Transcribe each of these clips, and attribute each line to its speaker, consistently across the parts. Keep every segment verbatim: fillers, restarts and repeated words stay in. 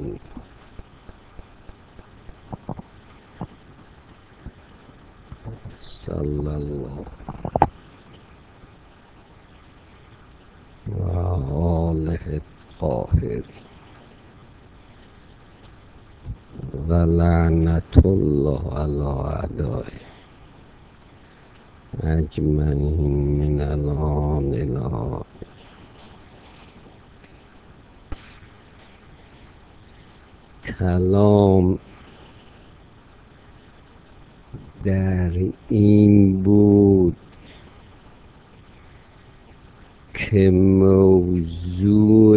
Speaker 1: الرحمن صلی الله و آله الطاهرین و لعنت الله علی اعدائه اجمعین من الان الی کلام در این بود که موضوع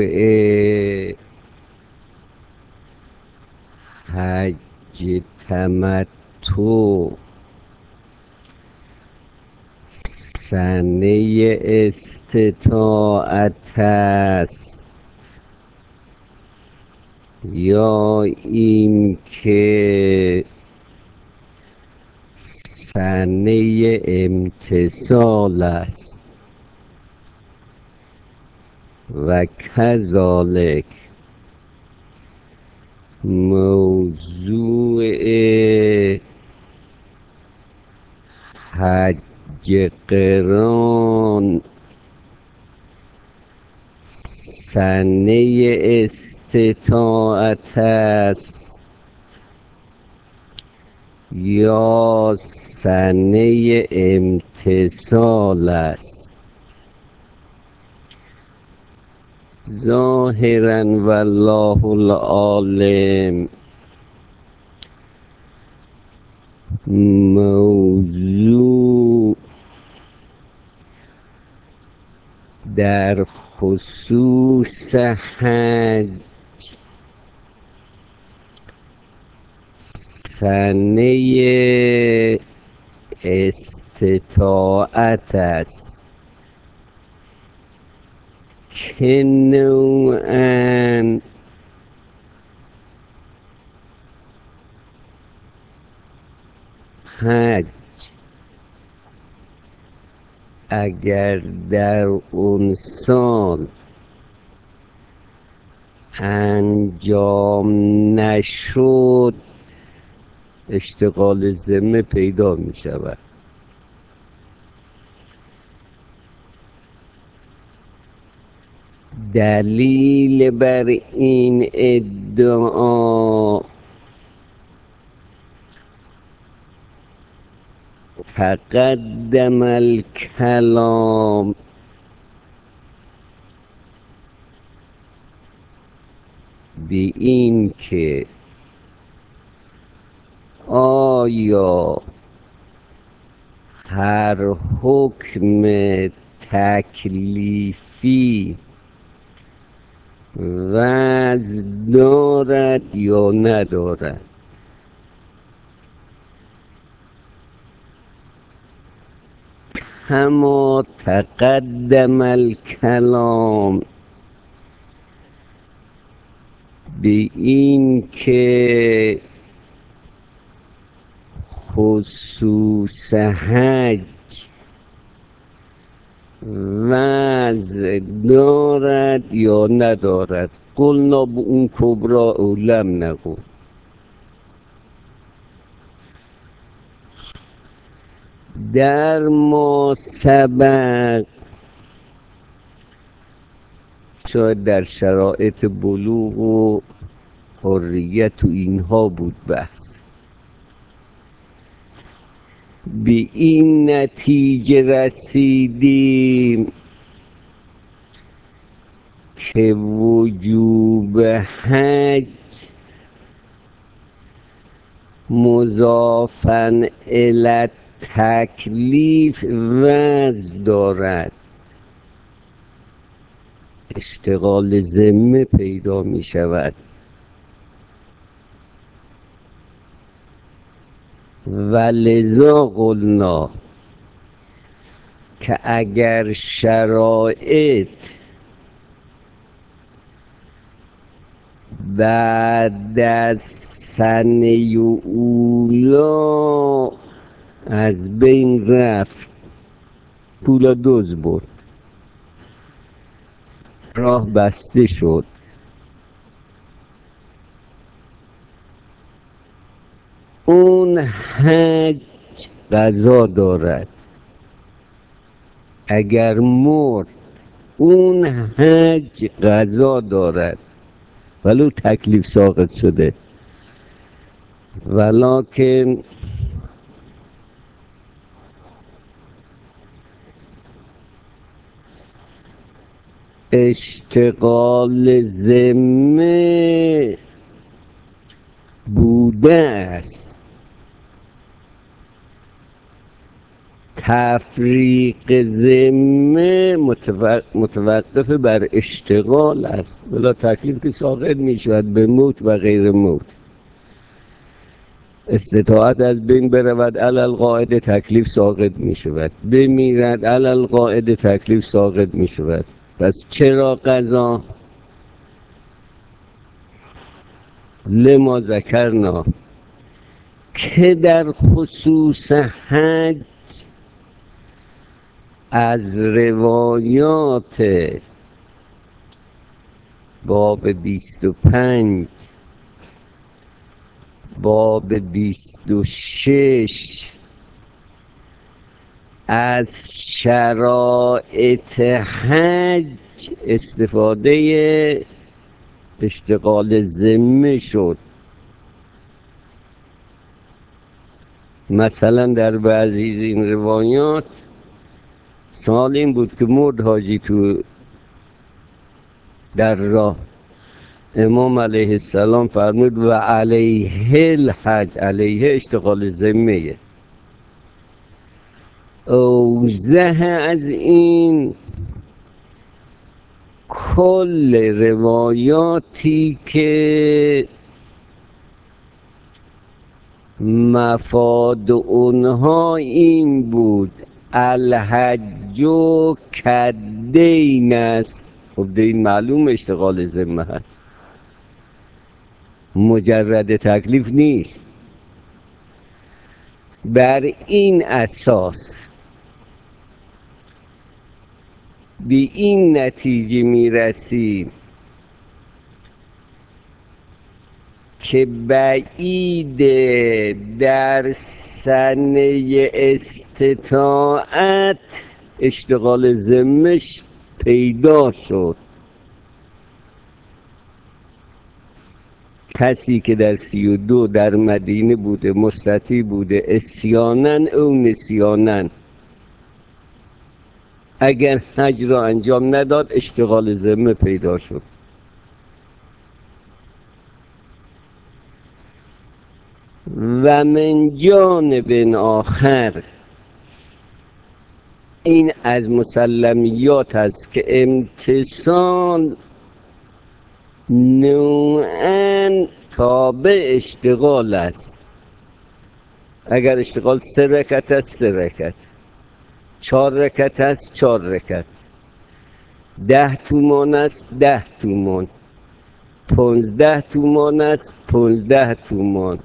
Speaker 1: حج تمتع سنه استطاعت است یا این که سنه امتثال است و کذالک موضوع حج قران سنه استطاعت است یا سنه امتثال است. ظاهرا والله العالم موضوع در خصوص حج سنه استطاعت است که نوعاً حج اگر در اون سال انجام نشد اشتغال ذمه پیدا می شود. دلیل بر این ادعا تقدم الکلام به این که آیا هر حکم تکلیفی وضع دارد یا ندارد. کما تقدم الکلام به این که خصوص حج وضع دارد یا ندارد. قلنا به اون کبرا اولم نگو. در ما سبق شاید در شرایط بلوغ و حریت و اینها بود بحث، به این نتیجه رسیدیم که وجوب حج مضافاً الی تکلیف وضع دارد. اشتغال ذمه پیدا می شود و لذا قلنا که اگر شرایط بعد از سنه اولا از بین رفت، پولا دوز برد، راه بسته شد، اون حج قضا دارد، اگر مرد اون حج قضا دارد ولو تکلیف ساقط شده. ولکن اشتغال ذمه بوده است، تفریق ذمه متوقف بر اشتغال است. بلا تکلیف که ساقط می شود به موت و غیر موت. استطاعت از بین برود علل قاعده تکلیف ساقط می شود، بمیرد علل قاعده تکلیف ساقط می شود. پس چرا قضا؟ لما ذکرنا که در خصوص حج از روایات باب بیست و پنج، باب بیست و شش از شرایط حج استفاده اشتغال ذمه شد. مثلا در بعضی از این روایات سوال این بود که مرد حاجی تو در راه، امام علیه السلام فرمود و علیه الحج، علیه اشتغال ذمه. اوضح از این کل روایاتی که مفاد اونها این بود الحج کدین است. خب دین معلوم اشتغال ذمه هست، مجرد تکلیف نیست. بر این اساس به این نتیجه می رسیم که بعید در سنه استطاعت اشتغال ذمش پیدا شد. کسی که در سی و دو در مدینه بوده، مستطیع بوده، عصیاناً او نسیاناً، اگر حج را انجام نداد اشتغال ذمه پیدا شد. و من جانب آخر این از مسلمیات است که امتصال نوعاً تابع اشتغال است. اگر اشتغال سه رکعت است سه رکعت، چهار رکعت است چهار رکعت، ده تومان است ده تومان، پانزده تومان است پانزده تومان.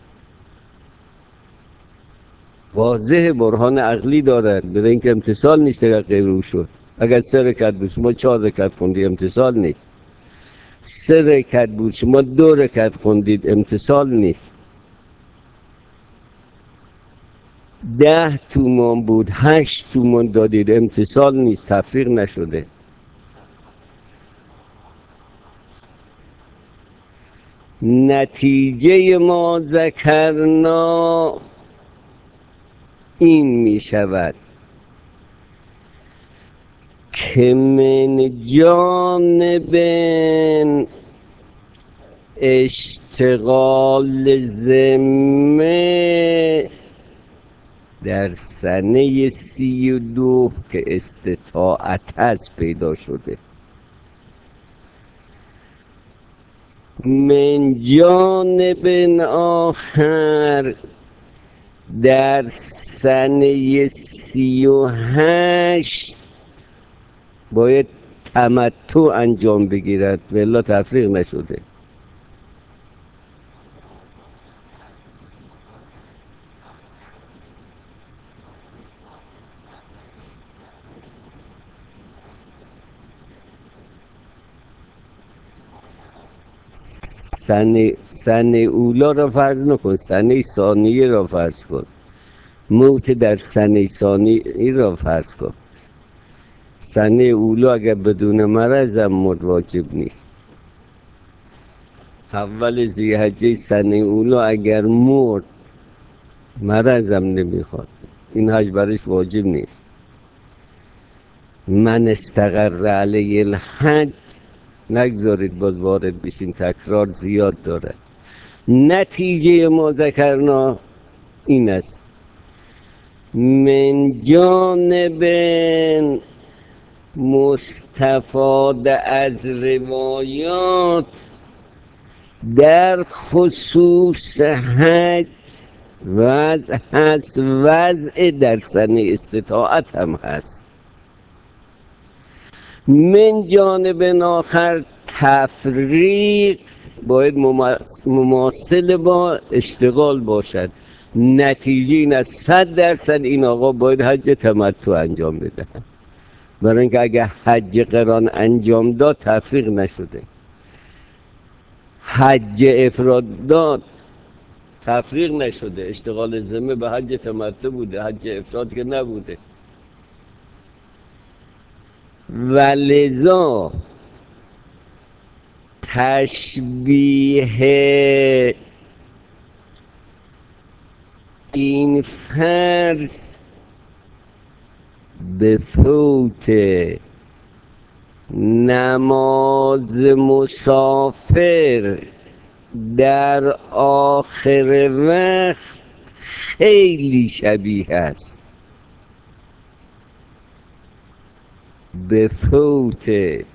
Speaker 1: واضح برهان عقلی دارد، برای اینکه امتصال نیست. اگر غیر او شد، اگر سه رکعت بود شما چهار رکعت خوندید امتصال نیست، سه رکعت بود شما دو رکعت خوندید امتصال نیست، ده تومان بود هشت تومان دادید امتصال نیست، تفریق نشده. نتیجه ما ذکرنا این می شود که من جانب اشتغال ذمه در سنه سی و دو که استطاعت هست پیدا شده، من جانب آخر در سنه سی و هشت باید تمتع انجام بگیرد و الا تفریق نشده. سنه سنه اولا را فرض نکن، سنه ثانیه را فرض کن، موت در سنه ثانیه را فرض کن. سنه اولا اگر بدون مرض هم مرد واجب نیست. اول ذی‌حجه سنه اولا اگر مرد مرض هم نمیخواد، این حج برش واجب نیست. من استقر علیه الحج نگذارید باز وارد بشین، تکرار زیاد داره. نتیجه ما ذکرنا این است: من جانب مستفاد از روایات در خصوص حج وضع هست، وضع در سن استطاعت هم هست. من جانب آخر تفریق باید مماثل با اشتغال باشد. نتیجه این است صد درصد این آقا باید حج تمتع انجام بده، برای اینکه اگه حج قران انجام داد تفریق نشده، حج افراد داد تفریق نشده، اشتغال ذمه به حج تمتع بوده، حج افراد که نبوده. و لذا تشبیه این فرض به فوت نماز مسافر در آخر وقت خیلی شبیه است به فوت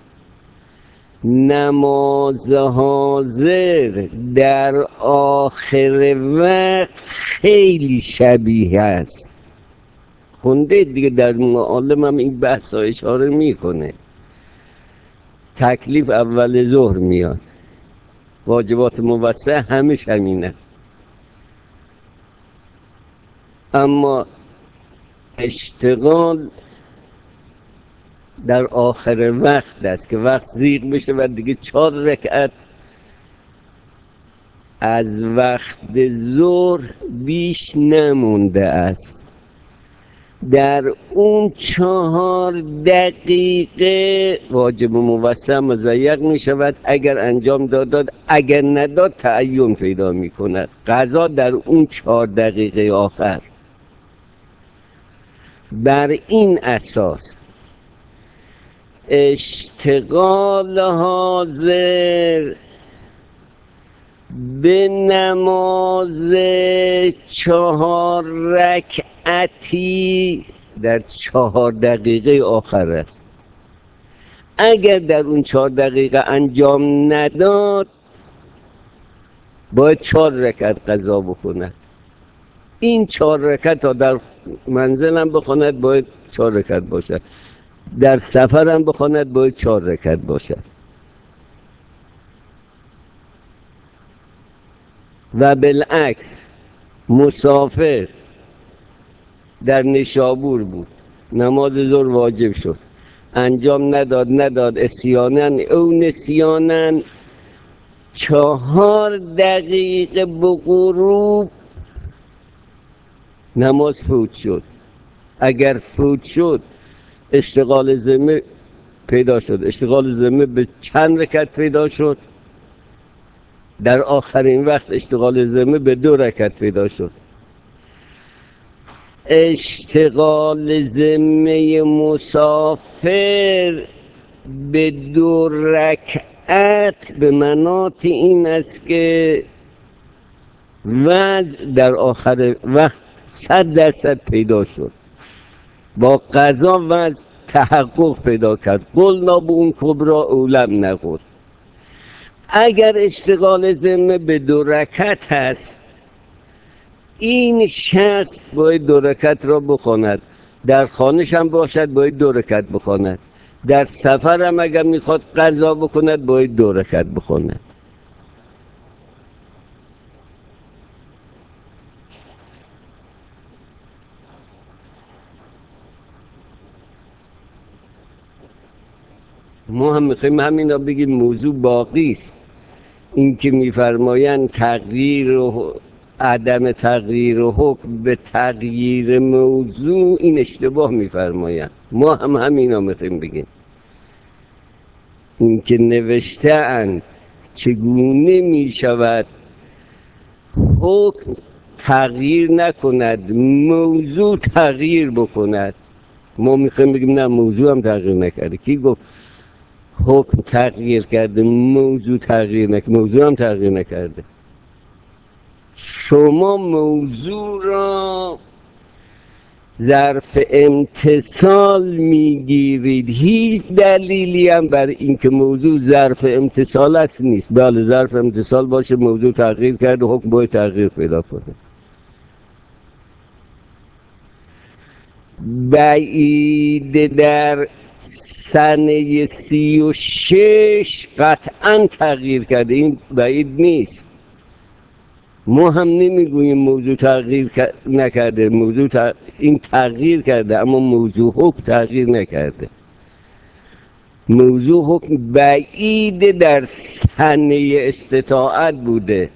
Speaker 1: نماز حاضر در آخر وقت خیلی شبیه است. خونده دیگه در معالم هم این بحث ها اشاره میکنه. تکلیف اول ظهر میاد، واجبات موسع همیش همینه، اما اشتغال در آخر وقت است که وقت زیغ میشه و دیگه چهار رکعت از وقت ظهر بیش نمونده است. در اون چهار دقیقه واجب موسع مضیق می شود اگر انجام داد، اگر نداد تعین پیدا می کند. قضا در اون چهار دقیقه آخر. بر این اساس اشتغال حاضر به نماز چهار رکعتی در چهار دقیقه آخر است. اگر در اون چهار دقیقه انجام نداد باید چهار رکعت قضا بکند. این چهار رکعت ها در منزل هم بخواند باید چهار رکعت باشد، در سفر هم بخواند باید چهار رکعت باشد. و بالعکس مسافر در نیشابور بود، نماز ظهر واجب شد، انجام نداد نداد اسیانن او نسیانن، چهار دقیقه به غروب نماز فوت شد. اگر فوت شد اشتغال ذمه پیدا شد. اشتغال ذمه به چند رکعت پیدا شد؟ در آخرین وقت اشتغال ذمه به دو رکعت پیدا شد. اشتغال ذمه مسافر به دو رکعت به مناط این است که وضع در آخر وقت صد درصد پیدا شد، با قضا وضع تحقق پیدا کرد. قلنا به اون کبرا اولم نقول. اگر اشتغال ذمه به دو رکعت هست، این شخص باید دو رکعت را بخواند، در خانه‌ش هم باشد باید دو رکعت بخواند، در سفر هم اگر میخواد قضا بکند باید دو رکعت بخواند. ما هم میخوایم همین را بگیم، موضوع باقی است. این که میفرمایند تغییر و عدم تغییر و حکم به تغییر موضوع، این اشتباه میفرمایند. ما هم همینا میخوایم بگیم. این که نوشته اند چگونه میشود حکم تغییر نکند موضوع تغییر بکند، ما میخوایم بگیم نه موضوع هم تغییر نکرده. کی گفت حکم تغییر کرده موضوع تغییر نکرده؟ موضوع هم تغییر نکرده. شما موضوع را ظرف امتصال میگیرید، هیچ دلیلی هم بر اینکه موضوع ظرف امتصال است نیست. بله ظرف امتصال باشه موضوع تغییر کرده، حکم باید تغییر پیدا کنه. بعید در سنه سی و شش قطعا تغییر کرده، این بعید نیست. ما هم نمیگوییم موضوع تغییر نکرده، موضوع تغ... این تغییر کرده اما موضوع حکم تغییر نکرده. موضوع حکم بعید در سنه استطاعت بوده،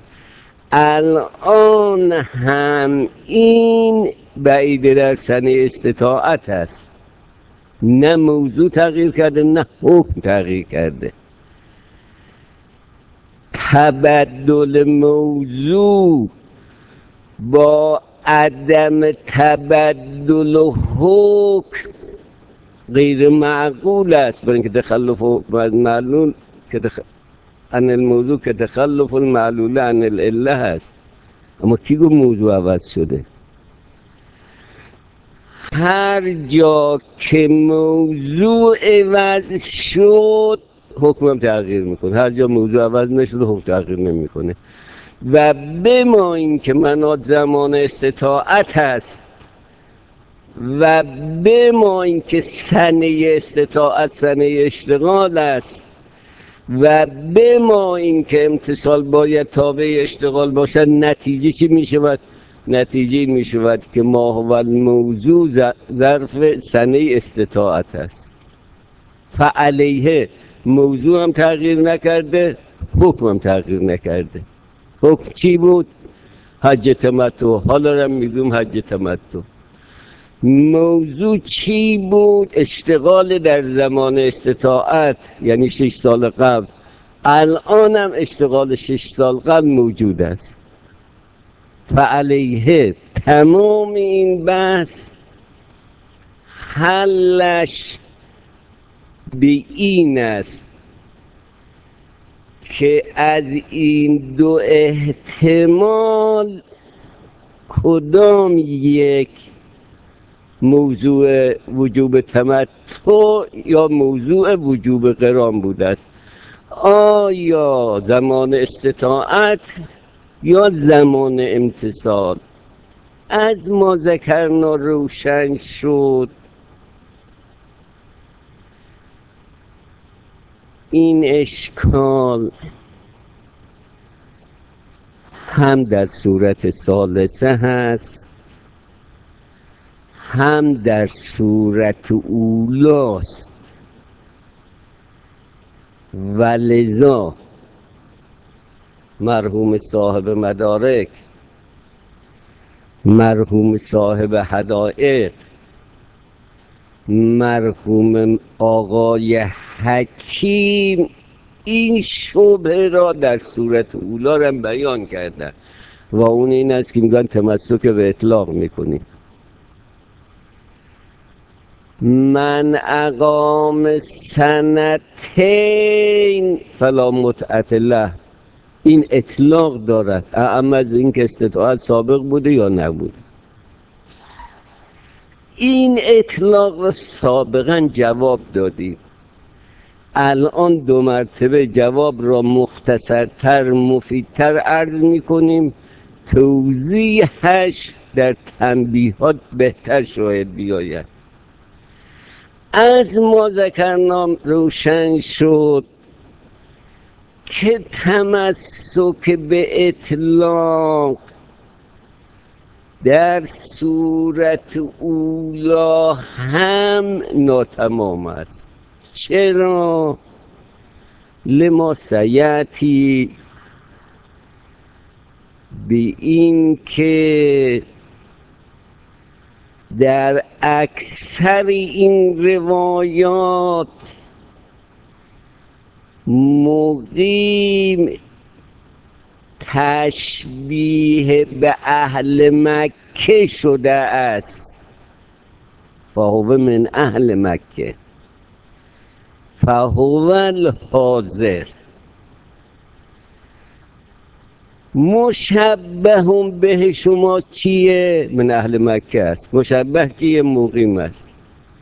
Speaker 1: الان هم این بعید در سنه استطاعت است. نه موضوع تغییر کرده نه حکم تغییر کرده. تبدل موضوع با عدم تبدل حکم غیر معقول است، برای اینکه تخلف معلول که تخ... عن الموضوع که تخلف المعلول عن العله هست. اما کی گفت موضوع عوض شده؟ هر جا که موضوع عوض شد حکمم تغییر میکنه، هر جا موضوع عوض نشد حکم تغییر نمیکنه. و بما اینکه منات زمان استطاعت هست و بما اینکه سنه استطاعت سنه اشتغال است و بما اینکه امتصال باید تابع اشتغال باشد، نتیجه چی میشود؟ نتیجه میشود که ما هو الموضوع ظرف سنه استطاعت است. فعلیه موضوع هم تغییر نکرده، حکم هم تغییر نکرده. حکم چی بود؟ حج تمتع. حالا هم میگم حج تمتع. موضوع چی بود؟ اشتغال در زمان استطاعت، یعنی شش سال قبل. الان هم اشتغال شش سال قبل موجود است. فعلیه تمام این بحث حلش به این است که از این دو احتمال کدام یک موضوع وجوب تمتع یا موضوع وجوب قران بوده است؟ آیا زمان استطاعت یا زمان امتصال؟ از ما ذکرنا روشن شد این اشکال هم در صورت ثالثه هست هم در صورت اولاست. و لذا مرحوم صاحب مدارک، مرحوم صاحب حدائق، مرحوم آقای حکیم این شبه را در صورت اولا را بیان کردن و اون این است که میگن تمسک به اطلاق میکنیم. من اقام سنتین فلا متعة له، این اطلاق دارد، اما از این که استطاعت سابق بوده یا نبوده. این اطلاق را سابقا جواب دادیم، الان دو مرتبه جواب را مختصرتر مفیدتر عرض میکنیم، توضیحش در تنبیهات بهتر شاید بیاید. از ما ذکرنا روشن شد که تمسک به اطلاق در صورت اولا هم ناتمام است. چرا؟ لما سیاتی به این که در اکثر این روایات مقیم تشبیه به اهل مکه شده است. فهو من اهل مکه فهو الحاضر. مشبه به شما چیه؟ من اهل مکه است. مشبه چیه؟ مقیم است.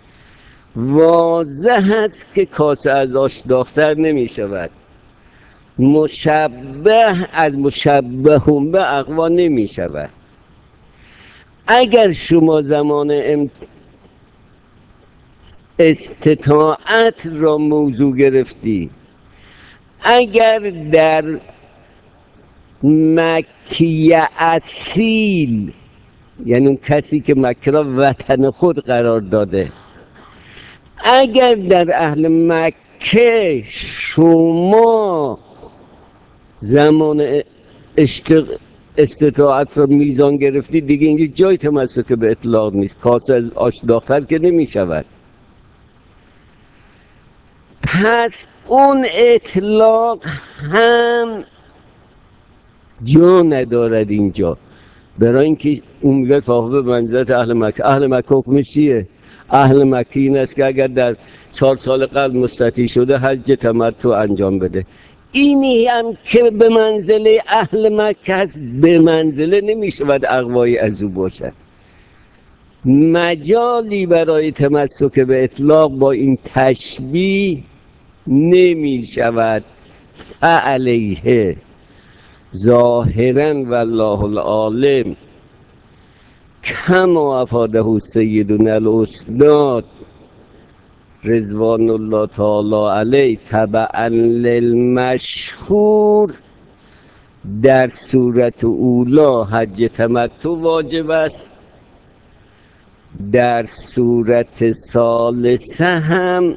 Speaker 1: واضح است که کاسه از آش داغ‌تر نمی شود. مشبه از مشبه به اقوا نمی شود. اگر شما زمان استطاعت را موضوع گرفتی، اگر در مکی اصیل، یعنی اون کسی که مکه را وطن خود قرار داده، اگر در اهل مکه شما زمان استطاعت را میزان گرفتی، دیگه اینجا جای تمسک به اطلاق نیست. کاسه از آش داغ‌تر که نمی شود. پس اون اطلاق هم جا ندارد اینجا، برای اینکه اون میگه فاقه به منزلت اهل مکه. اهل مکه حکمش چیه؟ اهل مکه این است که اگر در چهار سال قبل مستطیع شده حج تمتع انجام بده. اینی هم که به منزله اهل مکه هست، به منزله نمی شود اقوای از او باشد. مجالی برای تمسک به اطلاق با این تشبیه نمی شود. فعلیه ظاهرا والله العالم کما افاده سیدنا الاستاد رضوان الله تعالی علیه تبعا للمشهور، در صورت اولا حج تمتع واجب است، در صورت ثالثه هم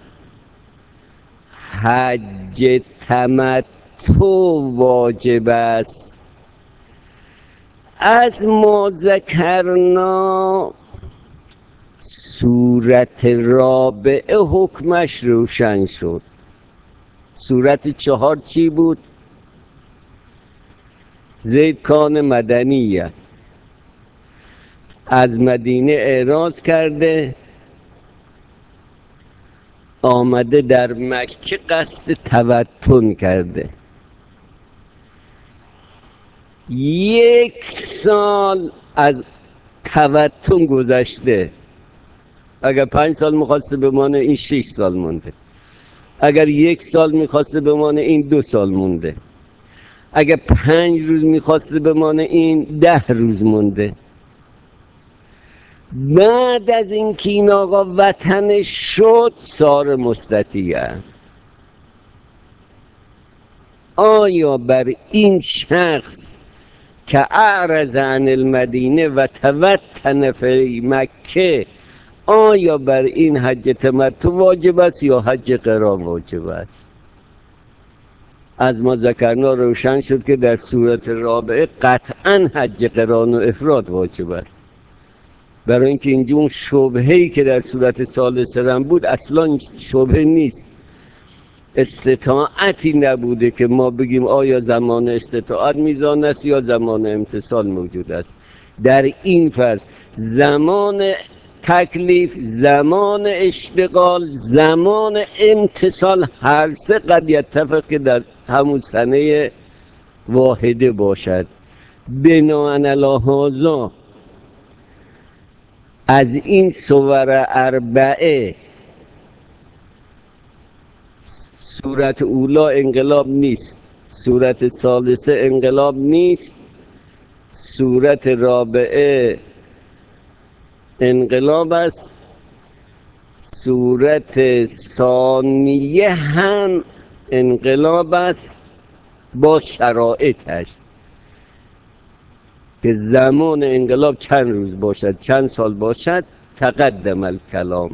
Speaker 1: حج تمتع واجب است. از ما ذکرنا صورت رابعه حکمش روشن شد. صورت چهار چی بود؟ زید کان مدنیه، از مدینه اعراض کرده آمده در مکه قصد توطن کرده. یک سال از توطن گذشته. اگر پنج سال میخواسته بمانه، این شش سال مونده. اگر یک سال میخواسته بمانه، این دو سال مونده. اگر پنج روز میخواسته بمانه، این ده روز مونده. بعد از این که این آقا وطنش شد، سار مستطیع. آیا بر این شخص که اعرض عن المدینه و توطن فی مکه، آیا بر این حج تمتع واجب است یا حج قران واجب است؟ از ما ذکرنا روشن شد که در صورت رابعه قطعا حج قران و افراد واجب است، برای اینکه اینجا اون شبهه‌ای که در صورت ثالثه هم بود اصلا شبهه نیست. استطاعتی نبوده که ما بگیم آیا زمان استطاعت میزان است یا زمان امتثال موجود است. در این فرض زمان تکلیف، زمان اشتغال، زمان امتثال هر سه قد یتفق که در همون سنه واحده باشد. بناءً علی هذا از این صور اربعه صورت اولا انقلاب نیست، صورت ثالثه انقلاب نیست، صورت رابعه انقلاب است، صورت ثانیه هم انقلاب است با شرایطش که زمان انقلاب چند روز باشد، چند سال باشد. تقدم الکلام.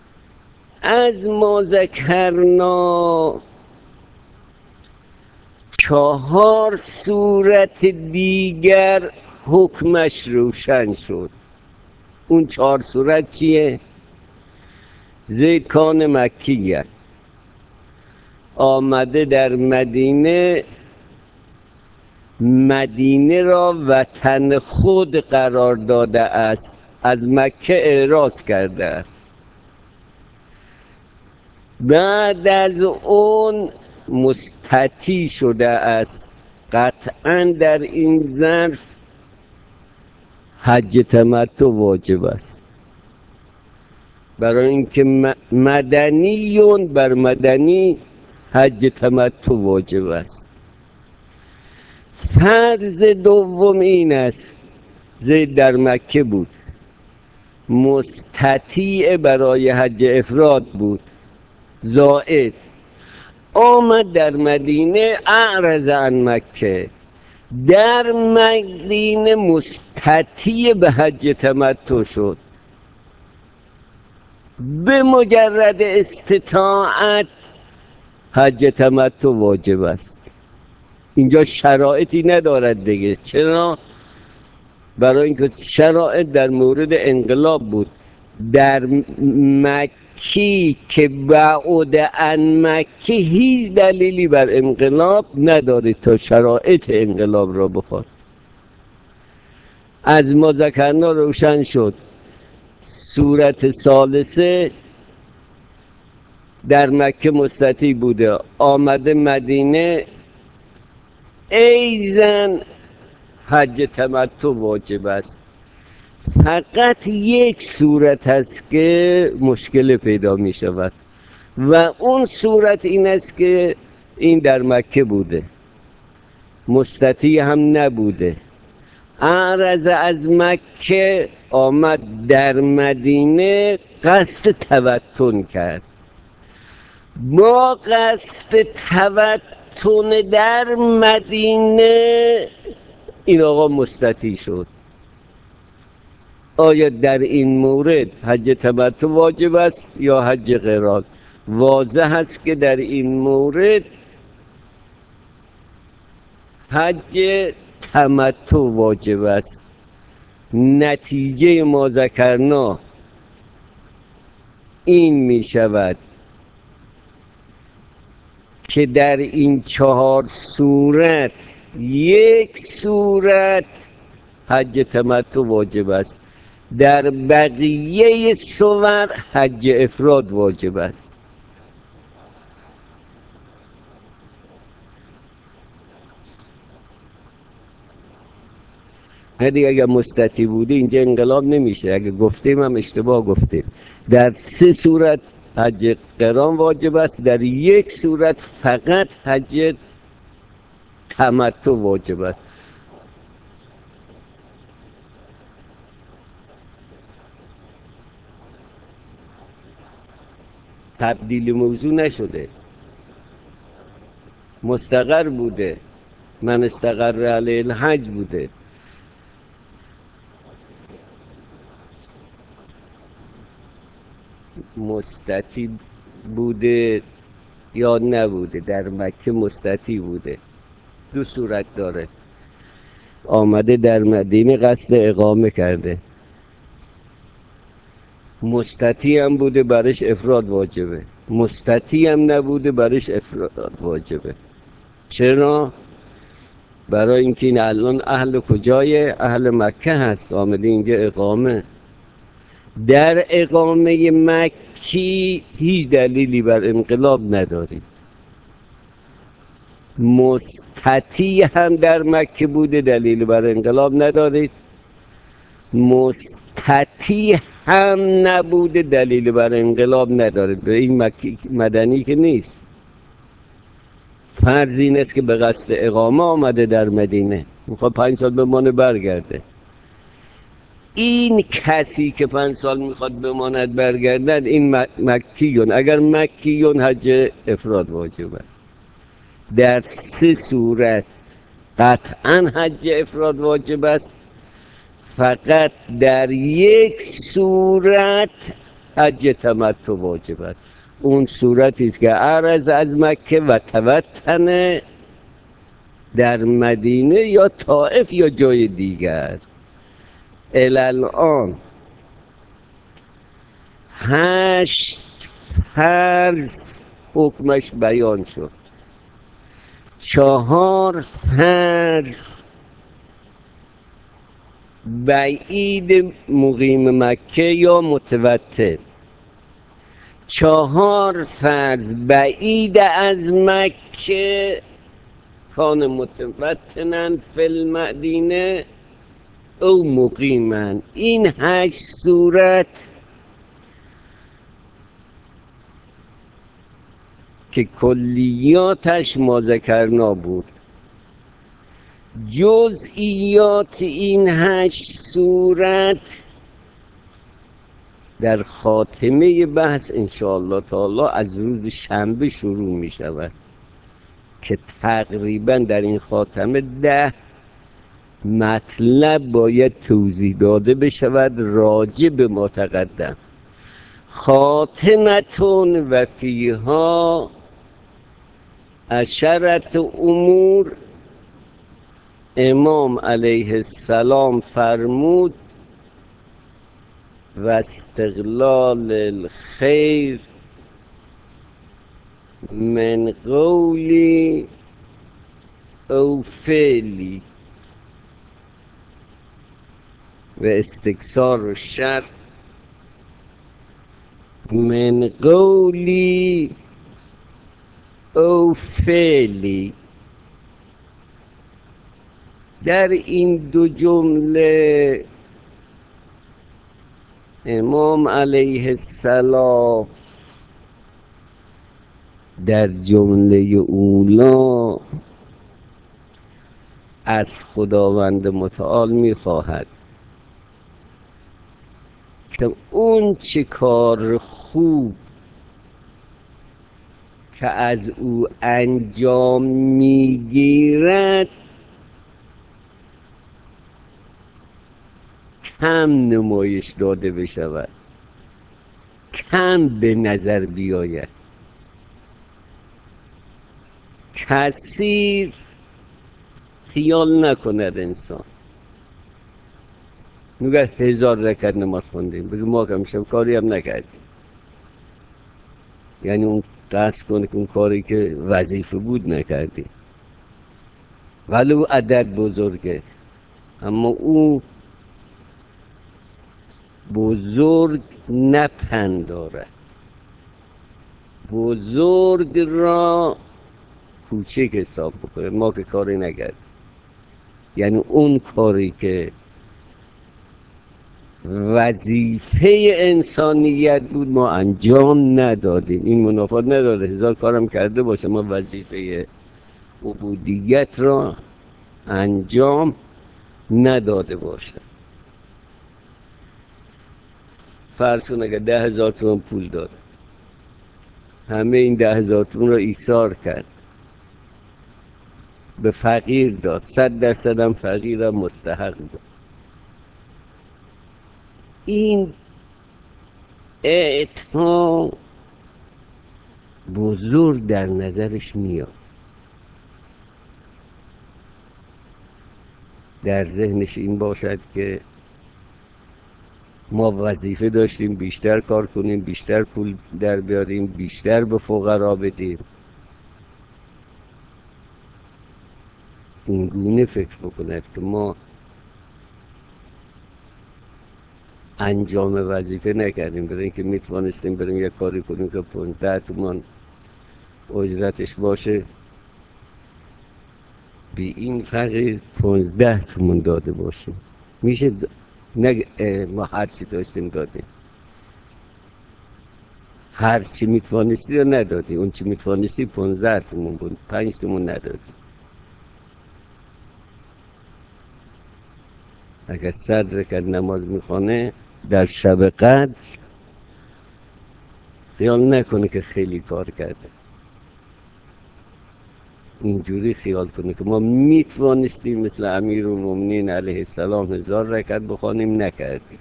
Speaker 1: از ما ذکرنا چهار صورت دیگر حکمش روشن شد. اون چهار صورت چیه؟ زید کان مکیه، آمده در مدینه، مدینه را وطن خود قرار داده است، از مکه اعراض کرده است. بعد از اون مستطیع شده است. قطعا در این ظرف حج تمتع واجب است، برای اینکه مدنیون بر مدنی حج تمتع واجب است. فرض دوم این است زید در مکه بود، مستطیع برای حج افراد بود، زائد آمد در مدینه، اعرض عن مکه، در مدینه مستطیع به حج تمتع شد. به مجرد استطاعت حج تمتع واجب است. اینجا شرایطی ندارد دیگه. چرا؟ برای اینکه شرایط در مورد انقلاب بود. در مکی که بعد عن مکی هیچ دلیلی بر انقلاب ندارید تا شرایط انقلاب را بخواد. از ما ذکرنا روشن شد. صورت ثالثه در مکه مستطیع بوده، آمده مدینه، ایزن حج تمتع واجب است. فقط یک صورت هست که مشکل پیدا می شود و اون صورت این است که این در مکه بوده، مستطیع هم نبوده، اعرض از مکه، آمد در مدینه، قصد تبتن کرد. با قصد تبتن در مدینه این آقا مستطیع شد. آیا در این مورد حج تمتع واجب است یا حج قران؟ واضح است که در این مورد حج تمتع واجب است. نتیجه ما ذکرنا این می شود که در این چهار صورت یک صورت حج تمتع واجب است، در بقیه صور حج افراد واجب است. دیگه اگر مستطیع بودی اینجا انقلاب نمیشه. اگه گفتیم هم اشتباه گفتیم. در سه صورت حج قران واجب است، در یک صورت فقط حج تمتع واجب است. تبدیل موضوع نشده، مستقر بوده، من استقر علیه الحج بوده. مستطیع بوده یا نبوده، در مکه مستطیع بوده. دو صورت داره. آمده در مدینه قصد اقامه کرده، مستطیع هم بوده، برش افراد واجبه. مستطیع هم نبوده، برش افراد واجبه. چرا؟ برای اینکه این الان اهل کجای؟ اهل مکه هست، آمده اینجا اقامه. در اقامه مکی هیچ دلیلی بر انقلاب ندارید. مستطیع هم در مکه بوده، دلیلی بر انقلاب ندارید. مستطیع هم نبوده، دلیلی بر انقلاب ندارید. به این مکی مدنی که نیست. فرض این است که به قصد اقامه آمده در مدینه، میخواد پنج سال بمانه برگرده. این کسی که پنج سال میخواد بماند برگردد، این مکیون. اگر مکیون حج افراد واجب است. در سه صورت قطعا حج افراد واجب است، فقط در یک صورت حج تمتع واجب است. اون صورتی است که اعرض از مکه و تبتن در مدینه یا طائف یا جای دیگر. الان هشت فرض حکمش بیان شد. چهار فرض بعید مقیم مکه یا متوتر، چهار فرض بعید از مکه کان متوطنن فی المدینه او مقیمن. این هشت صورت که کلیاتش ما ذکرنا بود، جزئیات این هشت صورت در خاتمه بحث انشاءالله تعالی از روز شنبه شروع می شود که تقریبا در این خاتمه ده مطلب باید توضیح داده بشود راجع به ما تقدم. خاتمتون و فیها عشرت امور، امام علیه السلام فرمود و استقلال الخیر من قولی او فعلی و استکثار الشر من قولی او فعلی. در این دو جمله امام علیه السلام در جمله اولا از خداوند متعال می‌خواهد که اون چه کار خوب که از او انجام میگیرد کم نمایش داده بشود، کم به نظر بیاید، کثیر خیال نکند انسان. میگه هزار رکعت نماز خوندیم، بگه ما که میشم کاری هم نکردیم، یعنی اون قصد کنه که اون کاری که وظیفه بود نکردیم، ولو عدد بزرگه، اما او بزرگ نپندارد، بزرگ را کوچک حساب بکنه. ما که کاری نکردیم، یعنی اون کاری که وظیفه انسانیت بود ما انجام ندادیم. این منافات نداره هزار کارم کرده باشه ما وظیفه عبودیت را انجام نداده باشه. فرض کن اگر ده هزار تومان پول داد، همه این ده هزار تومان را ایثار کرد، به فقیر داد، صد درصد هم فقیر هم مستحق بود، این اعطا بزرگ در نظرش میاد، در ذهنش این باشد که ما وظیفه داشتیم بیشتر کار کنیم، بیشتر پول در بیاریم، بیشتر به فقرا بدیم. این گونه فکر بکند که ما انجام وظیفه نکردیم، برای اینکه میتوانستیم بریم یک کاری کنیم که پانزده تومان اجرتش باشه، بی این فقیر پانزده تومان داده باشیم. میشه د... نگ... ما هرچی داشتیم دادیم، هرچی میتوانستی یا ندادی، اون چی میتوانستی پانزده تومان بود، پنج تومان ندادی. اگر صد رکعت نماز میخوانه در شب قدر، خیال نکنه که خیلی کار کرده، اینجوری خیال کنه که ما میتوانستیم مثل امیرالمومنین علیه السلام هزار رکعت بخوانیم، نکردیم.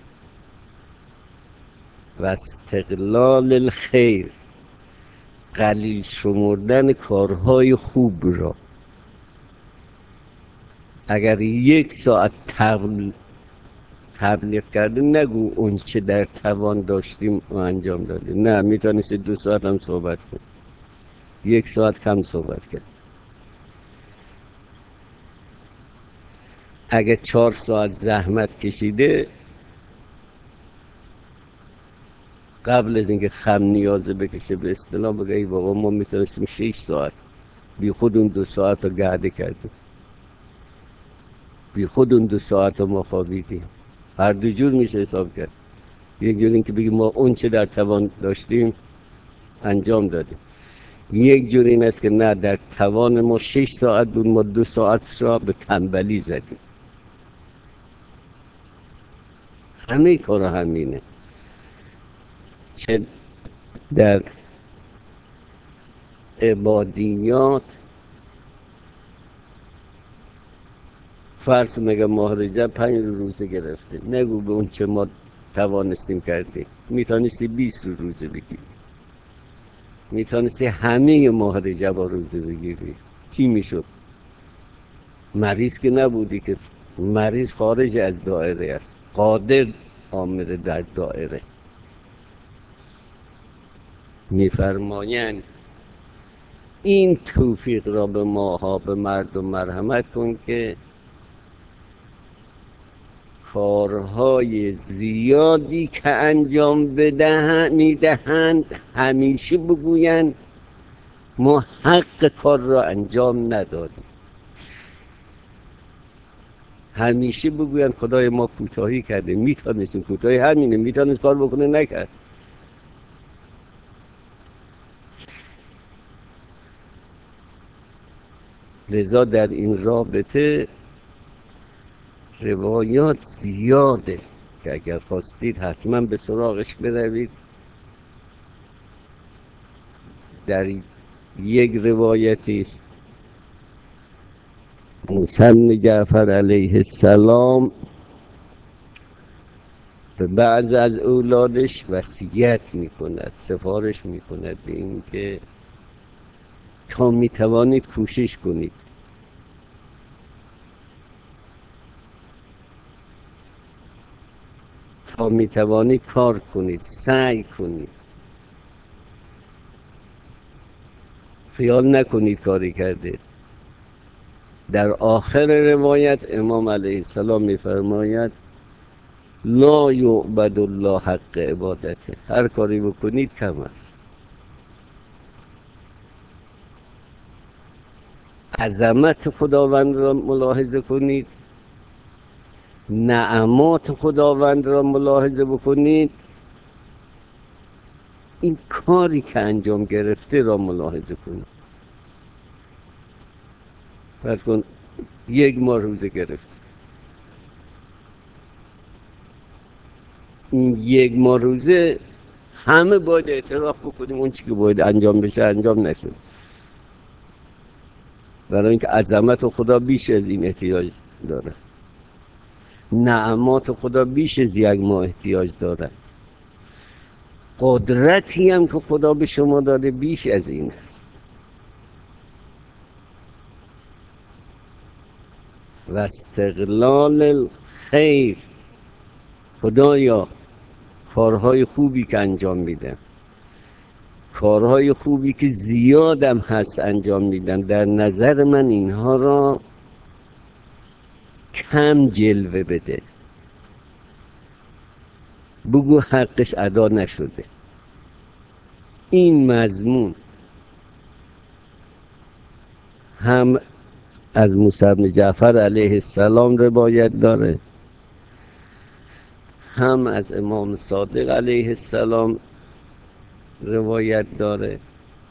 Speaker 1: و استقلال الخیر، قلیل شمردن کارهای خوب را اگر یک ساعت تبل تبلیغ کردیم نگو اون چه در توان داشتیم و انجام دادیم. نه، میتونستی دو ساعت هم صحبت کنی، یک ساعت کم صحبت کرد. اگه چهار ساعت زحمت کشیده قبل از اینکه خم نیازه بکشه به اصطلاح بگه ای بابا ما میتونستیم شش ساعت، بی خود اون دو ساعت رو گرده کردیم، بی خود اون دو ساعت رو ما خوابیدیم. هر دو جور میشه حساب کرد. یک جور این که بگیم ما اون چه در توان داشتیم انجام دادیم، یک جور این است که نه، در توان ما شش ساعت بود، ما دو ساعت را به تنبلی زدیم. همه کار همینه، چه در عبادیات. فرض مگه ماه رجب پنج روزه گرفته، نگو به اون چه ما توانستیم کردیم. میتونستی بیست رو روزه بگیری، میتونستی همه ماه رجب روزه بگیری. چی میشد؟ مریض که نبودی، که مریض خارج از دایره است، قادر آمده در دایره. میفرمایند این توفیق را به ماها، به مردم مرحمت کن که کارهای زیادی که انجام بدهند میدهند همیشه بگویند ما حق کار را انجام ندادیم. همیشه بگویند خدای ما کوتاهی کرده، میتونستیم، کوتاهی همینه، میتونست کار بکنه نکرد. لذا در این رابطه روایات زیاده که اگر خواستید حتما به سراغش بروید. در یک روایتی است موسی بن جعفر علیه السلام به بعض از اولادش وصیت میکند، سفارش میکند به این که تا میتوانید کوشش کنید، تا میتوانید کار کنید، سعی کنید، خیال نکنید کاری کرده. در آخر روایت امام علیه السلام میفرماید لا یعبد الله حق عبادته، هر کاری بکنید کم است. عظمت خداوند را ملاحظه کنید، نعمات خداوند را ملاحظه بکنید، این کاری که انجام گرفته را ملاحظه کنید. فرض کن یک ماه روزه گرفت، این یک ماه روزه همه باید اعتراف بکنیم اون چی که باید انجام بشه انجام نشد، برای اینکه عظمت خدا بیش از این احتیاج داره، نعمات خدا بیش از یک ماه احتیاج داره، قدرتی هم که خدا به شما داده بیش از این است. و استقلال الخیر، خدایا کارهای خوبی که انجام میدن، کارهای خوبی که زیادم هست انجام میدن، در نظر من اینها را کم جلوه بده، بگو حقش ادا نشده. این مضمون هم از موسی بن جعفر علیه السلام روایت داره، هم از امام صادق علیه السلام روایت داره،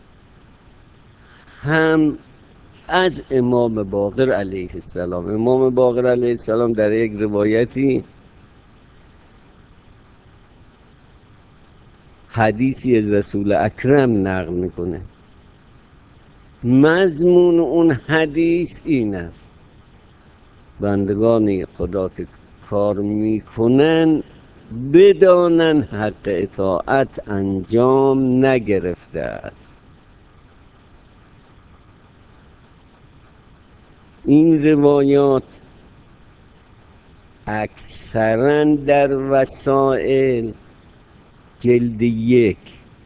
Speaker 1: هم از امام باقر علیه السلام. امام باقر علیه السلام در یک روایتی حدیثی از رسول اکرم نقل میکنه، مضمون اون حدیث این است بندگان خدا که کار میکنن بدانن حق اطاعت انجام نگرفته است. این روایات اکثرا در وسائل جلد یک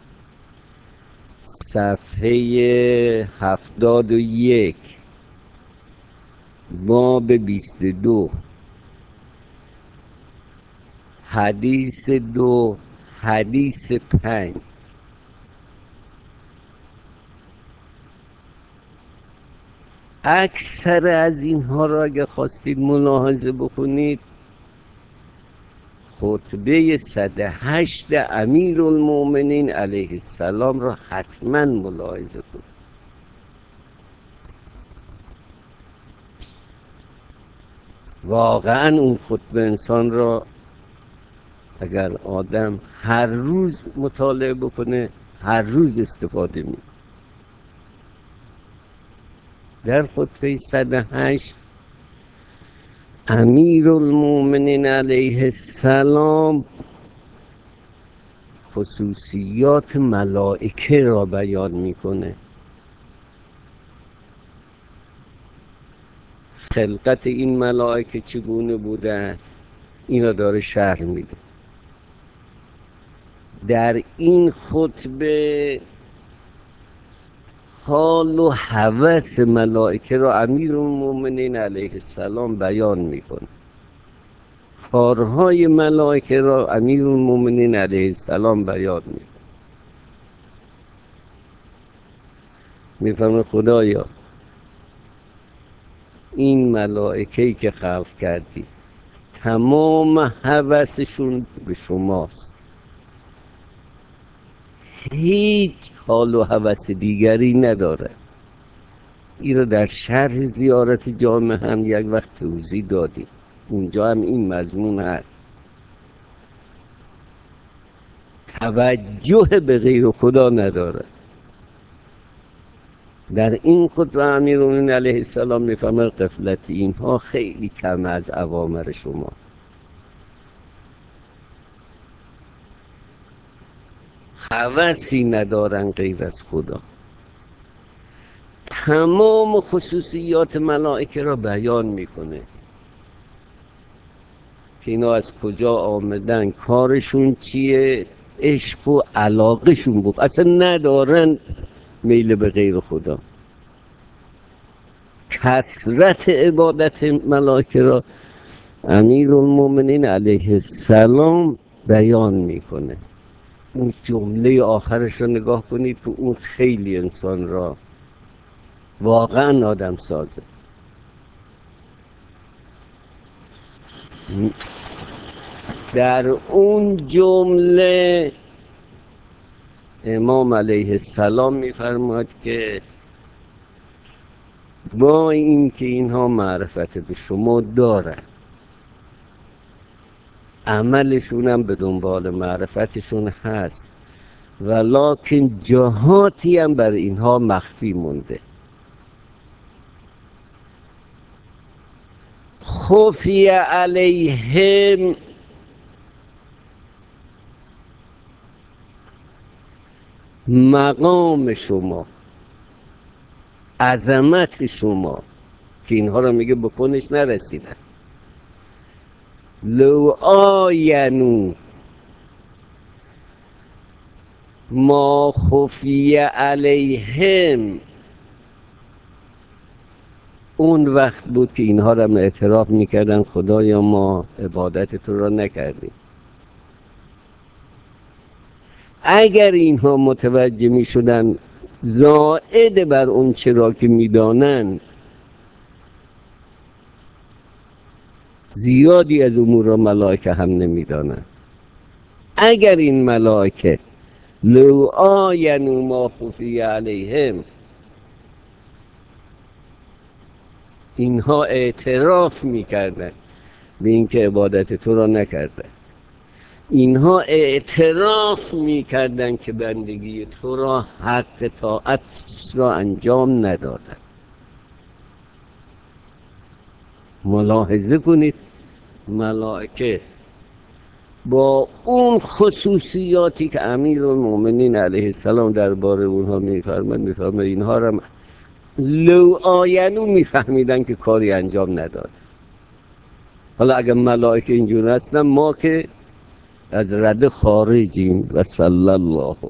Speaker 1: صفحه هفتاد و یک باب بیست و دو حدیث دو حدیث پنج اکثر از اینها را اگه خواستید ملاحظه بکنید خطبه صد و هشت امیرالمومنین علیه السلام را حتما ملاحظه کنید. واقعا اون خطبه انسان را اگر آدم هر روز مطالعه بکنه هر روز استفاده می. در خطبه صد و هشت امیرالمومنین علیه السلام خصوصیات ملائکه را بیان میکنه. خلقت این ملائکه چگونه بوده است اینا داره شرح میده. در این خطبه حال و هوس ملائکه را امیرالمومنین علیه السلام بیان میکنه. کارهای ملائکه را امیرالمومنین علیه السلام بیان میکنه. میفهمه خدایا این ملائکه‌ای که خلق کردی تمام هوسشون به شماست، هیچ حال و هوس دیگری نداره. این رو در شرح زیارت جامع هم یک وقت توضیح دادیم، اونجا هم این مضمون هست. توجه به غیر خدا نداره. در این خطبه امیرالمومنین علیه السلام میفهمه غفلت اینها خیلی کم از اوامر شما. هوسی ندارن غیر از خدا. تمام خصوصیات ملائکه را بیان میکنه که اینا از کجا آمدن، کارشون چیه، عشق و علاقشون بود، اصلا ندارن میل به غیر خدا. کثرت عبادت ملائکه را امیرالمومنین علیه السلام بیان میکنه. اون جمله آخرش رو نگاه کنید که اون خیلی انسان را واقعا آدم سازه. در اون جمله امام علیه السلام میفرماد که با این که اینها معرفت به شما دارن، عملشون هم به دنبال معرفتشون هست، ولکن جهاتی هم بر اینها مخفی مونده. خفی علیهم مقام شما، عظمت شما که اینها رو میگه بکنش نرسیدن. لو آینو ما خفی علیهم، اون وقت بود که اینها رو اعتراف میکردن خدایا ما عبادت تو را نکردیم. اگر اینها متوجه میشدن زائد بر اون چرا که میدانن، زیادی از امور را ملائکه هم نمیدانن. اگر این ملائکه لو آینو ما خفی علیهم، اینها اعتراف میکردن به اینکه عبادت تو را نکردن، اینها اعتراف میکردن که بندگی تو را حق طاعت را انجام ندادن. ملاحظه کنید ملائکه با اون خصوصیاتی که امیرالمومنین علیه السلام درباره اونها میفرماد میفرماد اینها را لو آینو میفهمیدن که کاری انجام نداد. حالا اگر ملائکه اینجور هستن، ما که از رده خارجیم. و صلی الله